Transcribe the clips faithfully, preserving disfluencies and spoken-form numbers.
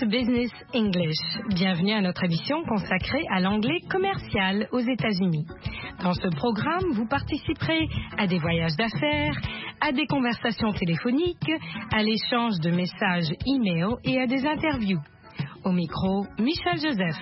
to Business English. Bienvenue à notre émission consacrée à l'anglais commercial aux États-Unis. Dans ce programme, vous participerez à des voyages d'affaires, à des conversations téléphoniques, à l'échange de messages e-mail et à des interviews. Au micro, Michel Joseph.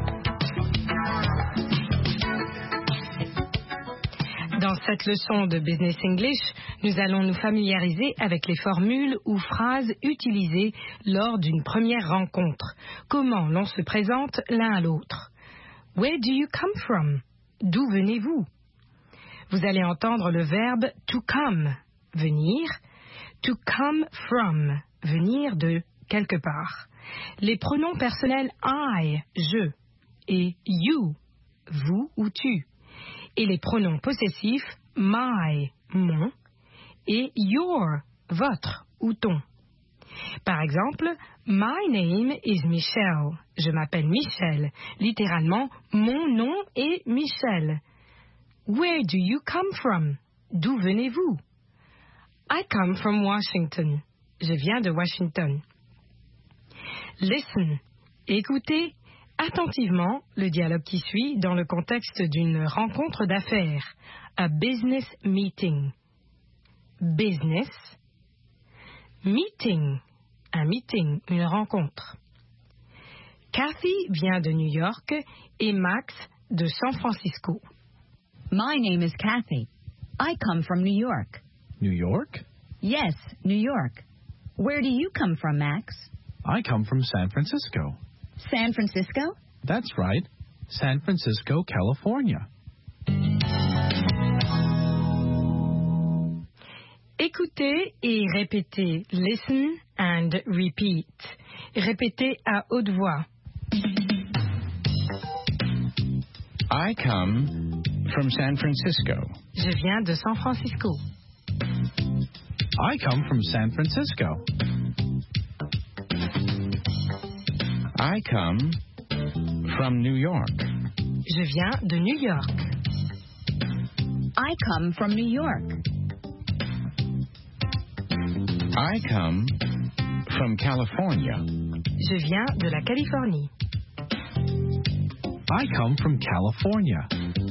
Dans cette leçon de Business English, nous allons nous familiariser avec les formules ou phrases utilisées lors d'une première rencontre. Comment l'on se présente l'un à l'autre. Where do you come from? D'où venez-vous? Vous allez entendre le verbe to come, venir, to come from, venir de quelque part. Les pronoms personnels I, je, et you, vous ou tu. Et les pronoms possessifs my, mon, et your, votre ou ton. Par exemple, my name is Michelle. Je m'appelle Michel. Littéralement, mon nom est Michel. Where do you come from? D'où venez-vous? I come from Washington. Je viens de Washington. Listen. Écoutez attentivement le dialogue qui suit dans le contexte d'une rencontre d'affaires, a business meeting. Business, meeting, un meeting, une rencontre. Kathy vient de New York et Max de San Francisco. My name is Kathy. I come from New York. New York? Yes, New York. Where do you come from, Max? I come from San Francisco. San Francisco? That's right. San Francisco, California. Écoutez et répétez. Listen and repeat. Répétez à haute voix. I come from San Francisco. Je viens de San Francisco. I come from San Francisco. I come from New York. Je viens de New York. I come from New York. I come from California. Je viens de la Californie. I come from California.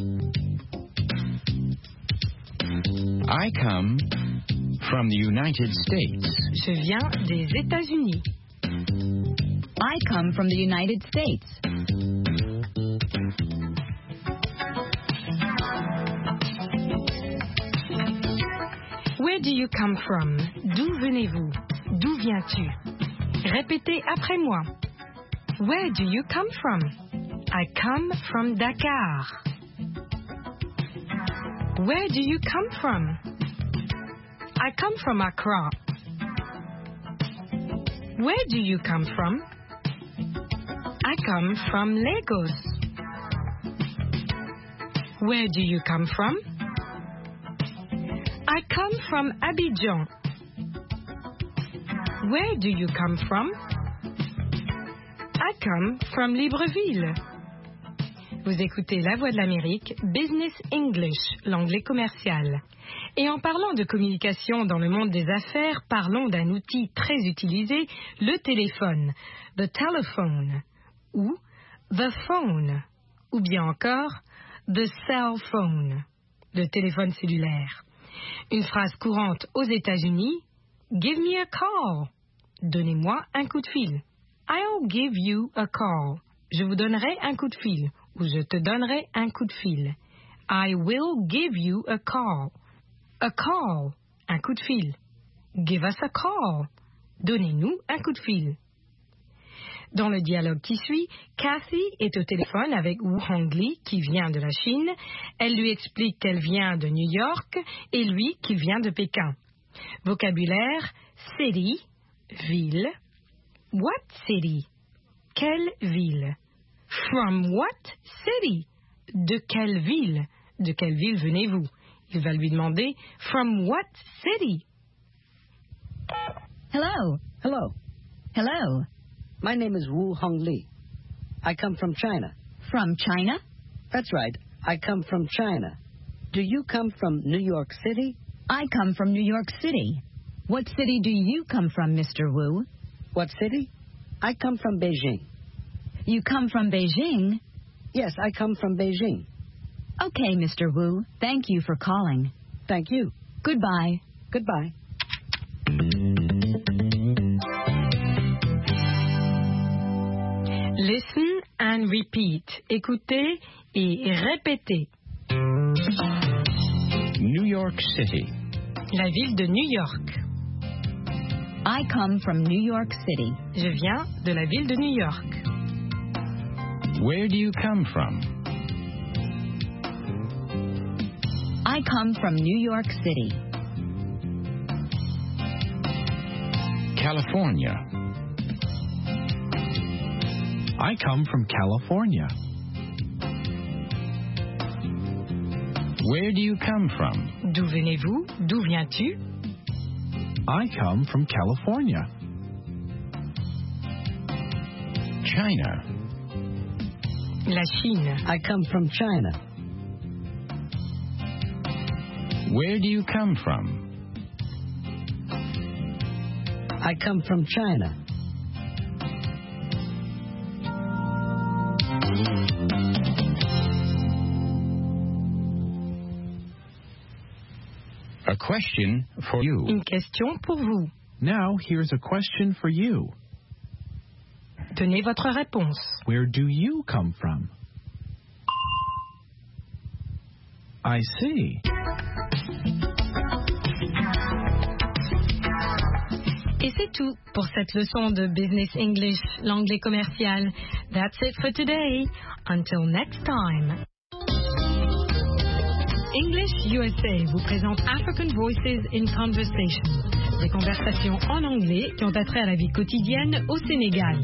I come from the United States. Je viens des États-Unis. I come from the United States. Where do you come from? D'où venez-vous? D'où viens-tu? Répétez après moi. Where do you come from? I come from Dakar. Where do you come from? I come from Accra. Where do you come from? I come from Lagos. Where do you come from? I come from Abidjan. Where do you come from? I come from Libreville. Vous écoutez La Voix de l'Amérique, Business English, l'anglais commercial. Et en parlant de communication dans le monde des affaires, parlons d'un outil très utilisé, le téléphone, the telephone, ou the phone, ou bien encore the cell phone, le téléphone cellulaire. Une phrase courante aux États-Unis, give me a call, donnez-moi un coup de fil. I'll give you a call, je vous donnerai un coup de fil, ou je te donnerai un coup de fil. I will give you a call. A call, un coup de fil. Give us a call, donnez-nous un coup de fil. Dans le dialogue qui suit, Kathy est au téléphone avec Wu Hongli, qui vient de la Chine. Elle lui explique qu'elle vient de New York et lui qu'il vient de Pékin. Vocabulaire, city, ville. What city? Quelle ville? From what city? De quelle ville? De quelle ville venez-vous? Il va lui demander, from what city? Hello. Hello. Hello. My name is Wu Hongli. I come from China. From China? That's right. I come from China. Do you come from New York City? I come from New York City. What city do you come from, Mister Wu? What city? I come from Beijing. You come from Beijing? Yes, I come from Beijing. Okay, Mister Wu. Thank you for calling. Thank you. Goodbye. Goodbye. Listen and repeat. Écoutez et répétez. New York City. La ville de New York. I come from New York City. Je viens de la ville de New York. Where do you come from? I come from New York City. California. I come from California. Where do you come from? D'où venez-vous? D'où viens-tu? I come from California. China. La Chine. I come from China. Where do you come from? I come from China. A question for you. Une question pour vous. Now, here's a question for you. Donnez votre réponse. Where do you come from? I see. Et c'est tout pour cette leçon de Business English, l'anglais commercial. That's it for today. Until next time. English U S A vous présente African Voices in Conversation. Des conversations en anglais qui ont attrait à la vie quotidienne au Sénégal.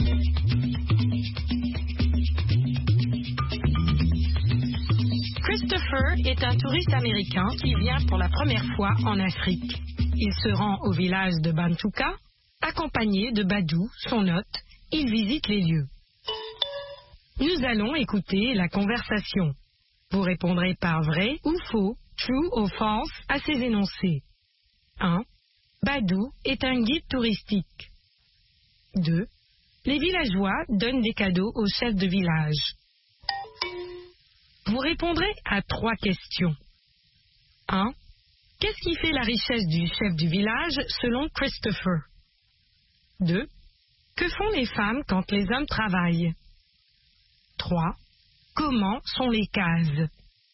Christopher est un touriste américain qui vient pour la première fois en Afrique. Il se rend au village de Bantouka, accompagné de Badou, son hôte. Il visite les lieux. Nous allons écouter la conversation. Vous répondrez par vrai ou faux, true ou false, à ces énoncés. un. Badou est un guide touristique. deux. Les villageois donnent des cadeaux au chef de village. Vous répondrez à trois questions. un. Qu'est-ce qui fait la richesse du chef du village selon Christopher? deux. Que font les femmes quand les hommes travaillent? trois. Comment sont les cases?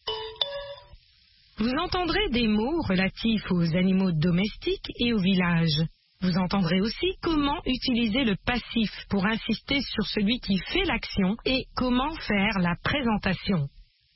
Vous entendrez des mots relatifs aux animaux domestiques et au village. Vous entendrez aussi comment utiliser le passif pour insister sur celui qui fait l'action et comment faire la présentation.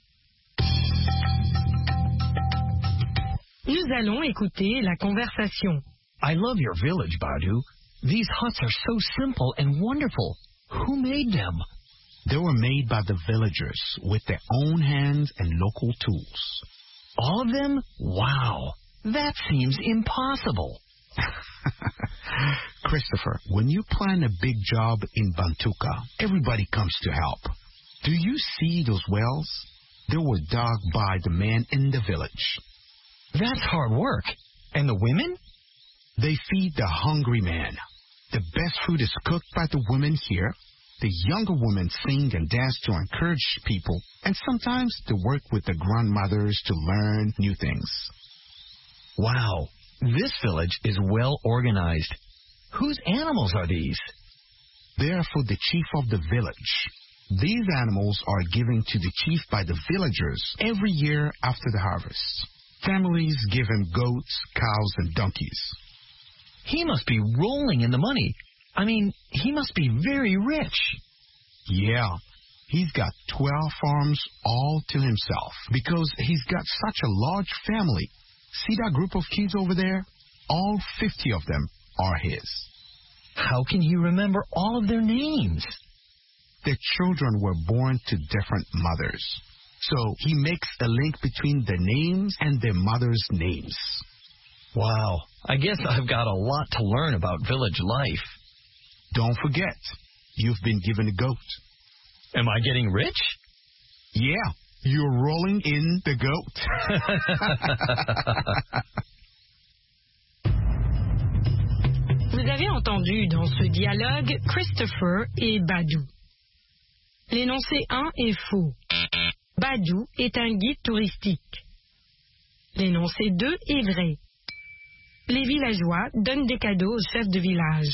Nous allons écouter la conversation. I love your village, Badu. These huts are so simple and wonderful. Who made them? They were made by the villagers with their own hands and local tools. All of them? Wow. That seems impossible. Christopher, when you plan a big job in Bantouka, everybody comes to help. Do you see those wells? They were dug by the men in the village. That's hard work. And the women? They feed the hungry man. The best food is cooked by the women here. The younger women sing and dance to encourage people, and sometimes they work with the grandmothers to learn new things. Wow, this village is well organized. Whose animals are these? They are for the chief of the village. These animals are given to the chief by the villagers every year after the harvest. Families give him goats, cows, and donkeys. He must be rolling in the money. I mean, he must be very rich. Yeah, he's got twelve farms all to himself because he's got such a large family. See that group of kids over there? All fifty of them are his. How can he remember all of their names? Their children were born to different mothers. So he makes a link between their names and their mother's names. Wow, I guess I've got a lot to learn about village life. Don't forget, you've been given a goat. Am I getting rich? Yeah, you're rolling in the goat. Vous avez entendu dans ce dialogue Christopher et Badou. L'énoncé un est faux. Badou est un guide touristique. L'énoncé deux est vrai. Les villageois donnent des cadeaux au chef de village.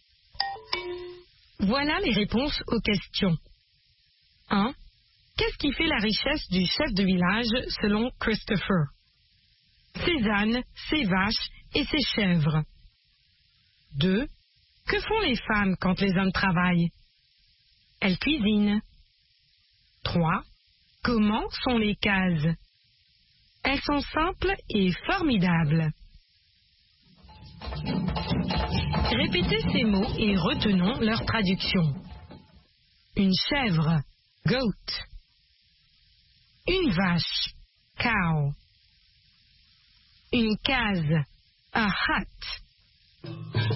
Voilà les réponses aux questions. un. Qu'est-ce qui fait la richesse du chef de village selon Christopher? Ses ânes, ses vaches et ses chèvres. deux. Que font les femmes quand les hommes travaillent? Elles cuisinent. trois. Comment sont les cases? Elles sont simples et formidables. Répétez ces mots et retenons leur traduction. Une chèvre, goat. Une vache, cow. Une case, a hut.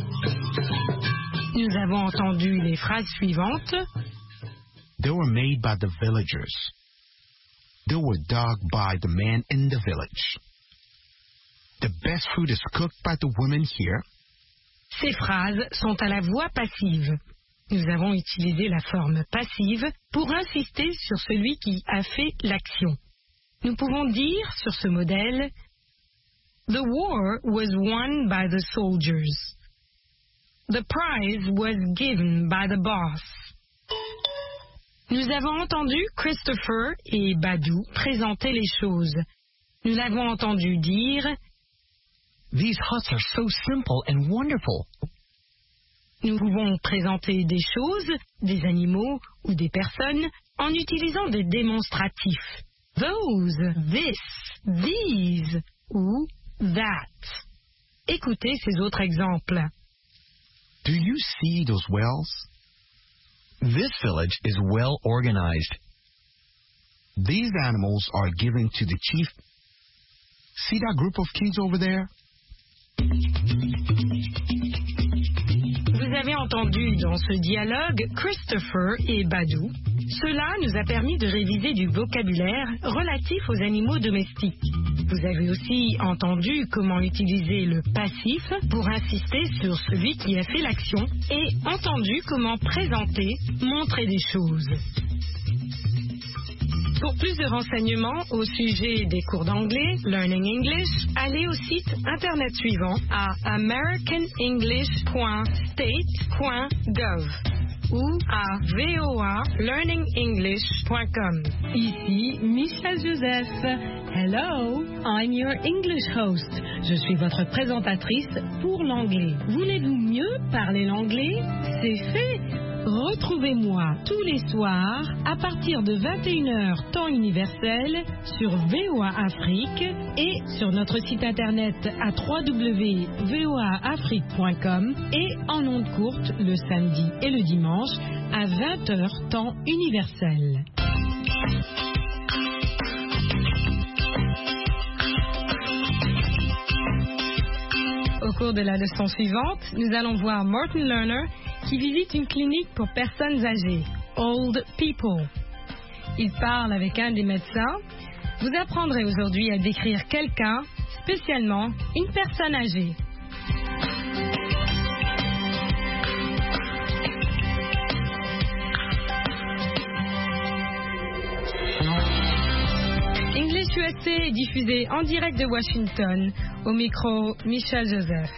Nous avons entendu les phrases suivantes. They were made by the villagers. They were dug by the men in the village. The best food is cooked by the women here. Ces phrases sont à la voix passive. Nous avons utilisé la forme passive pour insister sur celui qui a fait l'action. Nous pouvons dire sur ce modèle The war was won by the soldiers. The prize was given by the boss. Nous avons entendu Christopher et Badou présenter les choses. Nous l'avons entendu dire These huts are so simple and wonderful. Nous pouvons présenter des choses, des animaux ou des personnes en utilisant des démonstratifs. Those, this, these ou that. Écoutez ces autres exemples. Do you see those wells? This village is well organized. These animals are given to the chief. See that group of kids over there? Vous avez entendu dans ce dialogue Christopher et Badou. Cela nous a permis de réviser du vocabulaire relatif aux animaux domestiques. Vous avez aussi entendu comment utiliser le passif pour insister sur celui qui a fait l'action et entendu comment présenter, montrer des choses. Pour plus de renseignements au sujet des cours d'anglais, Learning English, allez au site internet suivant à american english point state point gov ou à voa learning english point com. Ici Michelle Joseph. Hello, I'm your English host. Je suis votre présentatrice pour l'anglais. Voulez-vous mieux parler l'anglais? C'est fait. Retrouvez-moi tous les soirs à partir de vingt et une heures temps universel sur V O A Afrique et sur notre site internet à w w w point v o a afrique point com et en ondes courtes le samedi et le dimanche à vingt heures temps universel. Au cours de la leçon suivante, nous allons voir Martin Lerner qui visite une clinique pour personnes âgées, Old People. Il parle avec un des médecins. Vous apprendrez aujourd'hui à décrire quelqu'un, spécialement une personne âgée. English U S A est diffusé en direct de Washington, au micro Michelle Joseph.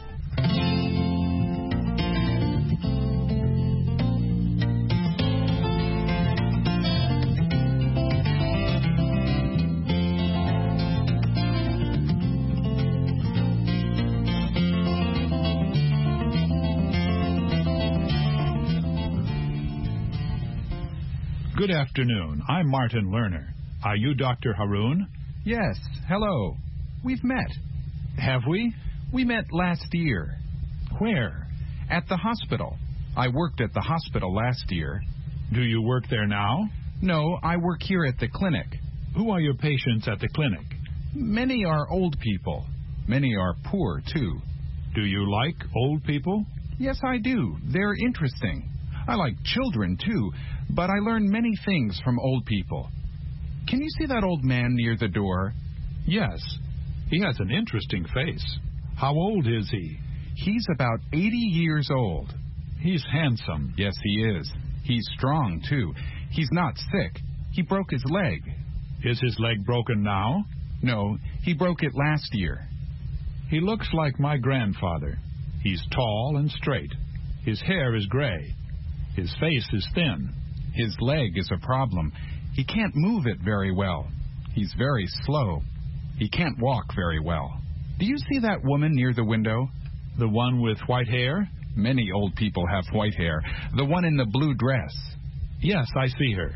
Good afternoon. I'm Martin Lerner. Are you Doctor Haroon? Yes, hello. We've met. Have we? We met last year. Where? At the hospital. I worked at the hospital last year. Do you work there now? No, I work here at the clinic. Who are your patients at the clinic? Many are old people. Many are poor, too. Do you like old people? Yes, I do. They're interesting. I like children, too, but I learn many things from old people. Can you see that old man near the door? Yes. He has an interesting face. How old is he? He's about eighty years old. He's handsome. Yes, he is. He's strong, too. He's not sick. He broke his leg. Is his leg broken now? No, he broke it last year. He looks like my grandfather. He's tall and straight. His hair is gray. His face is thin. His leg is a problem. He can't move it very well. He's very slow. He can't walk very well. Do you see that woman near the window? The one with white hair? Many old people have white hair. The one in the blue dress. Yes, I see her.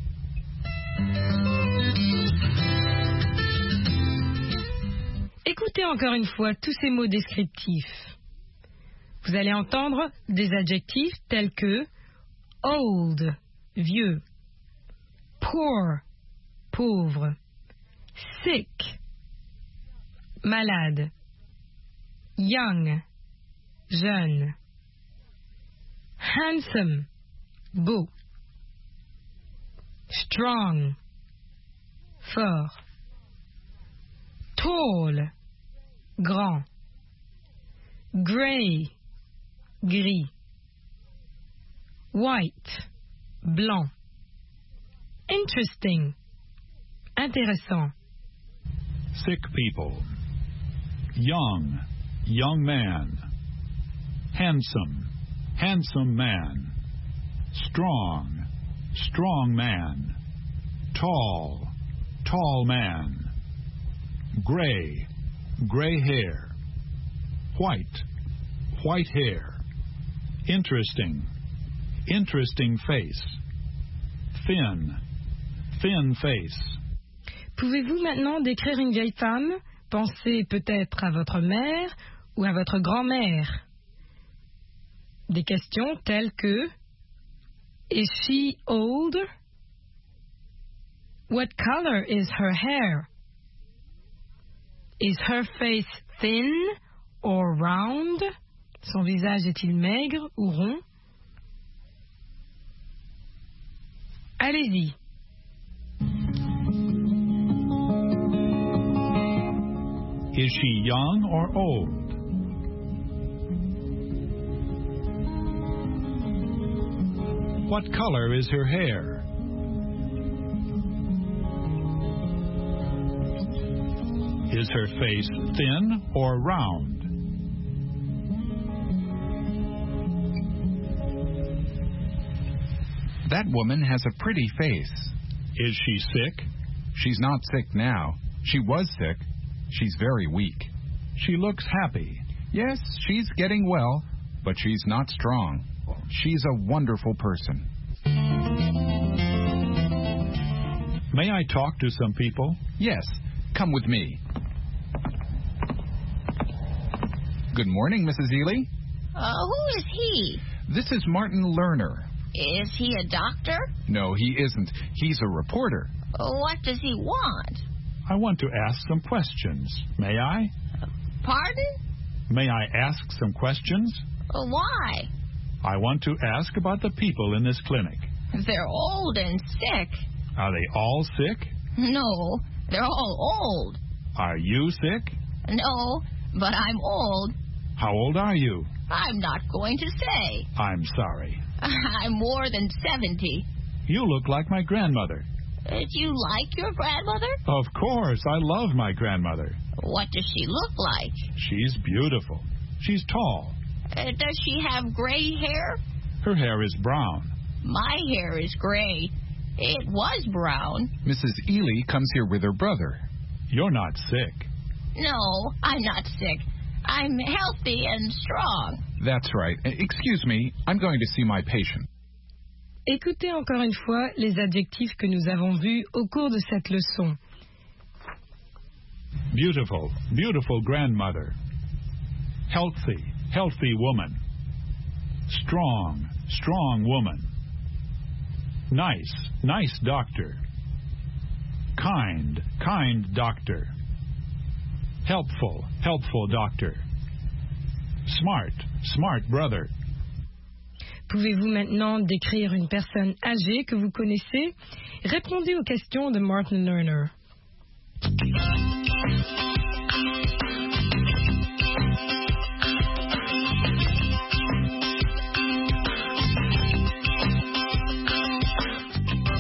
Écoutez encore une fois tous ces mots descriptifs. Vous allez entendre des adjectifs tels que old, vieux, poor, pauvre, sick, malade, young, jeune, handsome, beau, strong, fort, tall, grand, grey, gris, white, blanc, interesting, intéressant. Sick people. Young, young man. Handsome, handsome man. Strong, strong man. Tall, tall man. Gray, gray hair. White, white hair. Interesting, interesting face. Thin, thin face. Pouvez-vous maintenant décrire une vieille femme? Pensez peut-être à votre mère ou à votre grand-mère. Des questions telles que Is she old? What color is her hair? Is her face thin or round? Son visage est-il maigre ou rond? Allez-y. Is she young or old? What color is her hair? Is her face thin or round? That woman has a pretty face. Is she sick? She's not sick now. She was sick. She's very weak. She looks happy. Yes, she's getting well, but she's not strong. She's a wonderful person. May I talk to some people? Yes, come with me. Good morning, Missus Ely. Uh, who is he? This is Martin Lerner. Is he a doctor? No, he isn't. He's a reporter. Uh, what does he want? I want to ask some questions. May I? Uh, pardon? May I ask some questions? Uh, why? I want to ask about the people in this clinic. They're old and sick. Are they all sick? No, they're all old. Are you sick? No, but I'm old. How old are you? I'm not going to say. I'm sorry. I'm more than seventy. You look like my grandmother. Uh, do you like your grandmother? Of course, I love my grandmother. What does she look like? She's beautiful. She's tall. Uh, does she have gray hair? Her hair is brown. My hair is gray. It was brown. Missus Ely comes here with her brother. You're not sick. No, I'm not sick. I'm healthy and strong. That's right. Excuse me, I'm going to see my patient. Écoutez encore une fois les adjectifs que nous avons vus au cours de cette leçon. Beautiful, beautiful grandmother. Healthy, healthy woman. Strong, strong woman. Nice, nice doctor. Kind, kind doctor. Helpful, helpful doctor. Smart, smart brother. Pouvez-vous maintenant décrire une personne âgée que vous connaissez? Répondez aux questions de Martin Lerner.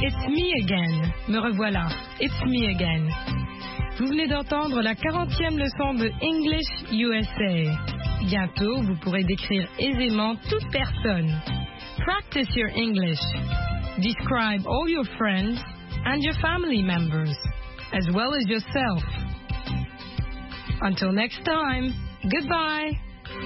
It's me again. Me revoilà. It's me again. Vous venez d'entendre la quarantième leçon de English U S A. Bientôt, vous pourrez décrire aisément toute personne. Practice your English. Describe all your friends and your family members, as well as yourself. Until next time, goodbye.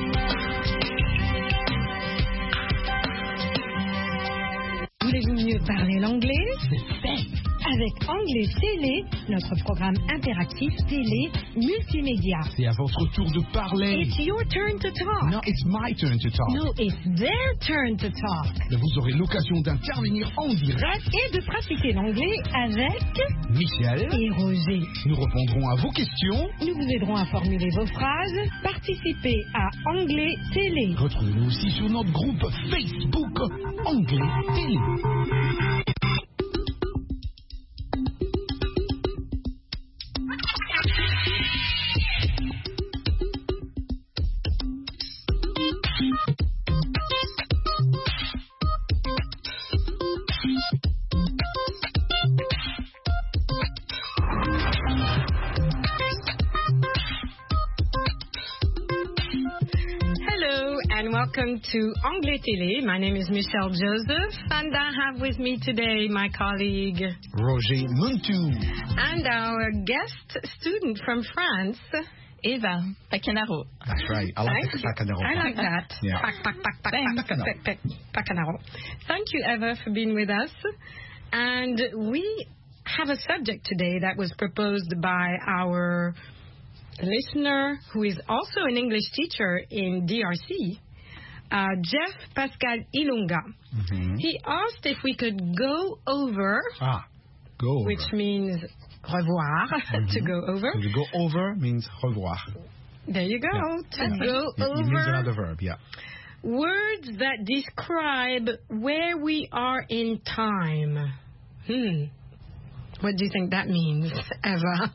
Voulez-vous mieux parler l'anglais? C'est fait. Avec Anglais Télé, notre programme interactif télé multimédia. C'est à votre tour de parler. It's your turn to talk. No, it's my turn to talk. No, it's their turn to talk. Vous aurez l'occasion d'intervenir en direct et de pratiquer l'anglais avec Michel et Roger. Nous répondrons à vos questions. Nous vous aiderons à formuler vos phrases. Participez à Anglais Télé. Retrouvez-nous aussi sur notre groupe Facebook Anglais Télé. Welcome to Anglais Télé. My name is Michelle Joseph, and I have with me today my colleague Roger Muntu and our guest student from France, Eva Pacanaro. That's right. I like the Pacanaro. I like that. Yeah. Pac, pac, pac, pac, pac, pac, pac, Pacanaro. Thank you, Eva, for being with us. And we have a subject today that was proposed by our listener, who is also an English teacher in D R C. Uh, Jeff Pascal Ilunga. Mm-hmm. He asked if we could go over, ah, go over. which means revoir, mm-hmm. to go over. So to go over means revoir. There you go. Yeah. To yeah. go it, over. It means another verb, yeah. Words that describe where we are in time. Hmm. What do you think that means, Eva?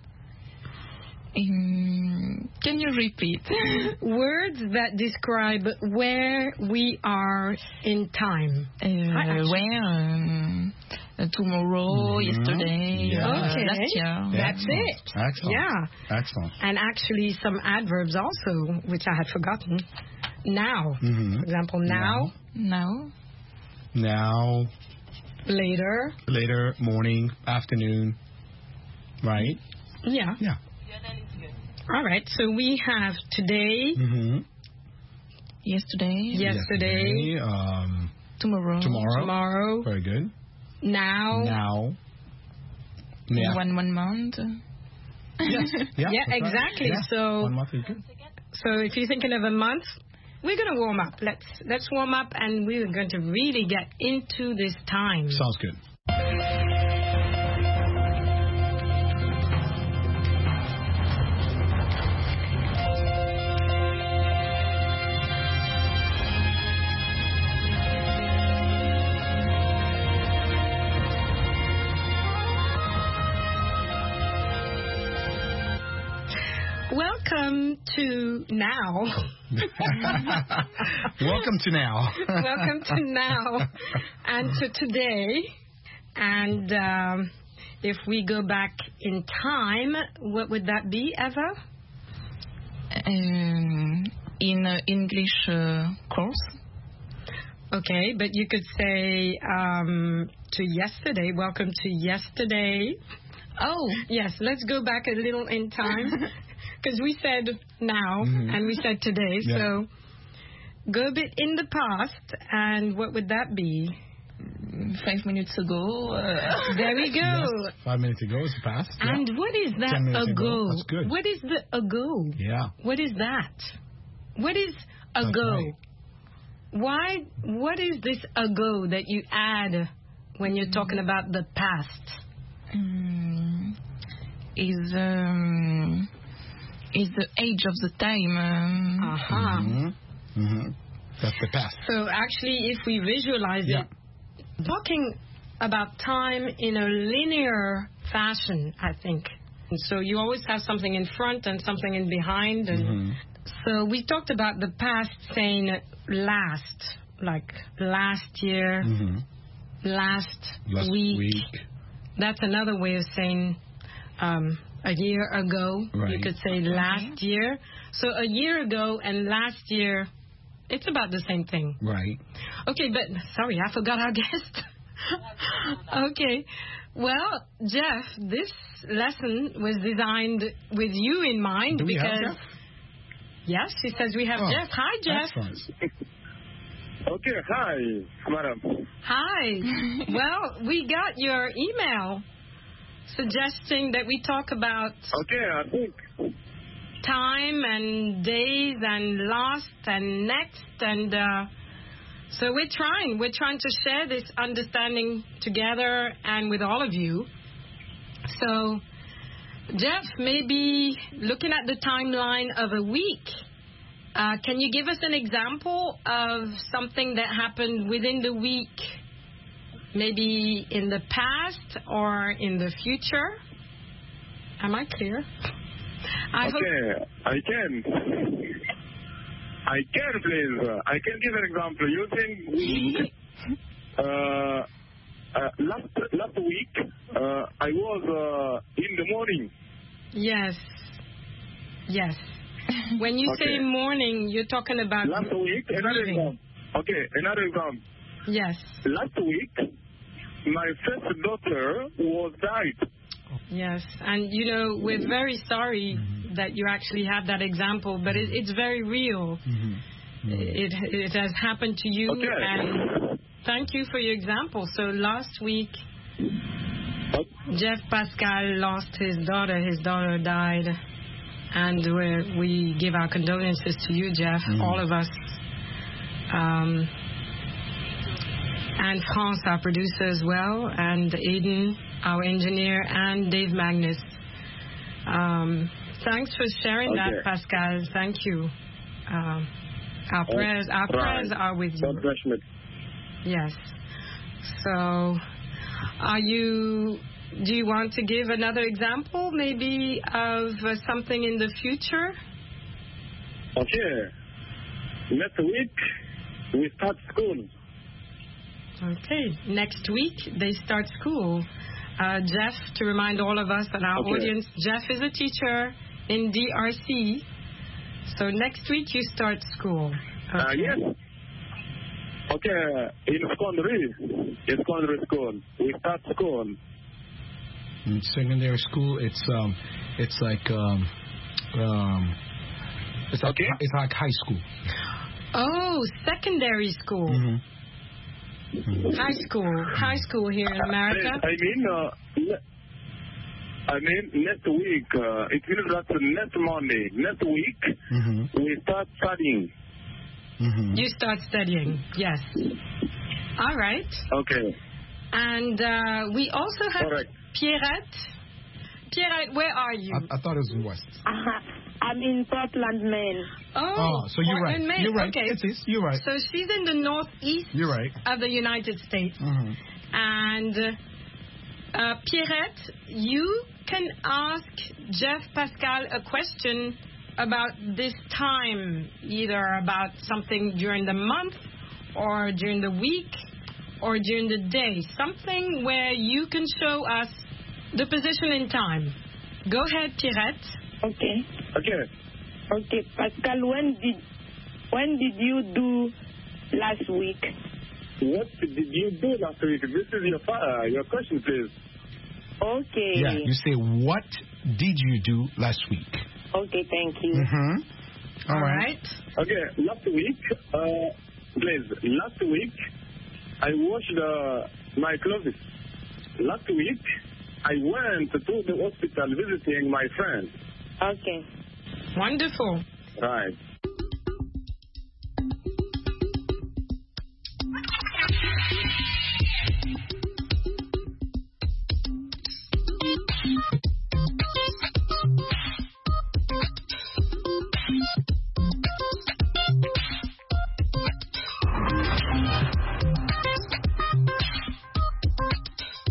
Um, can you repeat? Words that describe where we are in time. Uh, where? Um, uh, tomorrow, mm-hmm. yesterday, yeah. uh, okay. last year. Yeah. That's it. Excellent. Yeah. Excellent. And actually some adverbs also, which I had forgotten. Now. Mm-hmm. For example, now. Now. Now. Later. Later, morning, afternoon. Right? Yeah. Yeah. All right, so we have today, mm-hmm. yesterday, yesterday, yesterday um, tomorrow, tomorrow, tomorrow, very good. Now, now, yeah. one one month. Yes, yeah, yeah, exactly. Right. Yeah. So, one month is good. So if you're thinking of a month, we're gonna warm up. Let's let's warm up, and we're going to really get into this time. Sounds good. Welcome to now. Welcome to now. Welcome to now and to today. And um, if we go back in time, what would that be, Eva? Um, in uh, English uh, course. Okay, but you could say um, to yesterday. Welcome to yesterday. Oh. Yes, let's go back a little in time. Because we said now, mm-hmm. and we said today, yeah. So go a bit in the past, and what would that be? Five minutes ago. Uh, there we go. Yes, five minutes ago is the past. And yeah. what is that Ten ago? ago? That's good. What is the ago? Yeah. What is that? What is ago? Right. Why? What is this ago that you add when you're talking about the past? Um, is um. Is the age of the time. Um, uh-huh. Mm-hmm. Mm-hmm. That's the past. So actually, if we visualize yeah. it, talking about time in a linear fashion, I think. And so you always have something in front and something in behind. And mm-hmm. so we talked about the past saying last, like last year, mm-hmm. last, last week. week. That's another way of saying um, a year ago. Right. You could say last year. So a year ago and last year, it's about the same thing. Right. Okay, but sorry, I forgot our guest. Okay. Well, Jeff, this lesson was designed with you in mind. Do we because have Jeff? Yes, she says we have Oh, Jeff. Hi, Jeff. excellent. Okay, hi, madam. Hi. Well, we got your email suggesting that we talk about Okay, I think. time and days and lost and next and uh, so we're trying. We're trying to share this understanding together and with all of you. So, Jeff, maybe looking at the timeline of a week, uh, can you give us an example of something that happened within the week, maybe in the past or in the future? Am I clear? I okay, hope... I can. I can, please. I can give an example. Using uh, uh, last last week, uh, I was uh, in the morning. Yes. Yes. When you Okay. say morning, you're talking about Last week, another breathing. example. Okay, another example. Yes. Last week, my first daughter was died. Yes. And, you know, we're very sorry Mm-hmm. that you actually have that example, but it, it's very real. Mm-hmm. It, it has happened to you, Okay. and thank you for your example. So last week, Jeff Pascal lost his daughter. His daughter died, and we we give our condolences to you, Jeff, Mm-hmm. all of us. Um, and France, our producer as well, and Aiden, our engineer, and Dave Magnus. Um, thanks for sharing that, Okay. Pascal. Thank you. Um, our prayers, our Right. prayers are with you. God bless me. Yes. So, are you? Do you want to give another example, maybe of uh, something in the future? Okay. Next week, we start school. Okay. Next week they start school. Uh, Jeff, to remind all of us and our Okay. audience, Jeff is a teacher in D R C. So next week you start school. Uh, Okay. yes. Okay, in secondary, in secondary school, we start school. In secondary school, it's um, it's like um, um, it's like Okay. it's like high school. Oh, secondary school. Mm-hmm. High school. High school here in America. I mean, uh, ne- I mean, next week, uh, it means that next Monday, next week, Mm-hmm. we start studying. Mm-hmm. You start studying, yes. All right. Okay. And uh, we also have Correct. Pierrette. Pierrette, where are you? I, I thought it was in West. Uh-huh. I'm in Portland, Maine. Oh, Oh, so you're right. Portland, Maine. You're right. Okay. It is. You're right. So she's in the northeast You're right. of the United States. Mm-hmm. And uh, Pierrette, you can ask Jeff Pascal a question about this time, either about something during the month or during the week or during the day, something where you can show us the position in time. Go ahead, Pierrette. Okay. Okay. Okay, Pascal, when did when did you do last week? What did you do last week? This is your uh, your question, please. Okay. Yeah, you say, what did you do last week? Okay, thank you. Mm-hmm. All All right. right. Okay, last week, uh, please, last week, I washed uh, my clothes. Last week, I went to the hospital visiting my friend. Okay. Wonderful. Right.